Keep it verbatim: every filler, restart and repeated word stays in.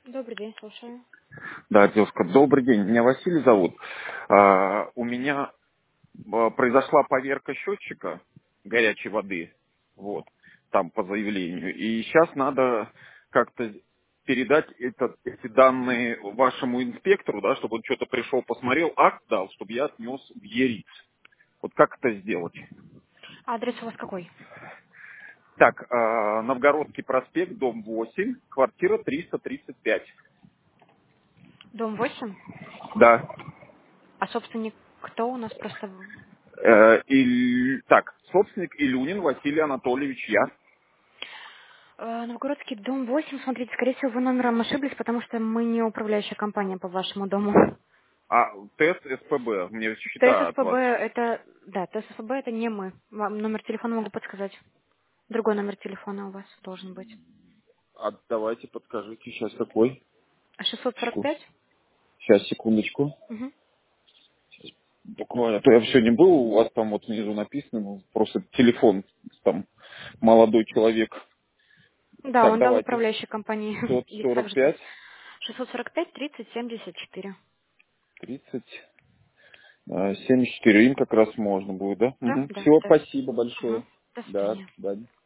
Добрый день, слушаю. Да, девушка, добрый день. Меня Василий зовут. А, у меня а, произошла поверка счетчика горячей воды. Вот, там по заявлению. И сейчас надо как-то передать этот, эти данные вашему инспектору, да, чтобы он что-то пришел, посмотрел, акт дал, чтобы я отнес в ЕРИЦ. Вот как это сделать? А адрес у вас какой? Так, а, Новгородский проспект, дом восемь, квартира триста тридцать пять. Дом восемь. Да. А собственник кто у нас просто... Э, и, так, собственник Илюнин Василий Анатольевич, я. Э, Новгородский дом восемь. Смотрите, скорее всего, вы номером ошиблись, потому что мы не управляющая компания по вашему дому. А тест СПБ, мне счета от ТССПБ вас. это... Да, ТССПБ это не мы. Вам номер телефона могу подсказать. Другой номер телефона у вас должен быть. А давайте подскажите, сейчас какой? шестьсот сорок Секу- пять. Сейчас, секундочку. Угу. Буквально. А то я все не был, у вас там вот внизу написано, ну, просто телефон, там, молодой человек. Да, Так, он да, в давайте. управляющей компании. Есть также здесь. сто сорок пять, шестьсот сорок пять тридцать семьдесят четыре. тридцать, семьдесят четыре, им как раз можно будет, да? Да? Угу. Да, Все, да. спасибо Угу. большое. До Да, свидания. до свидания.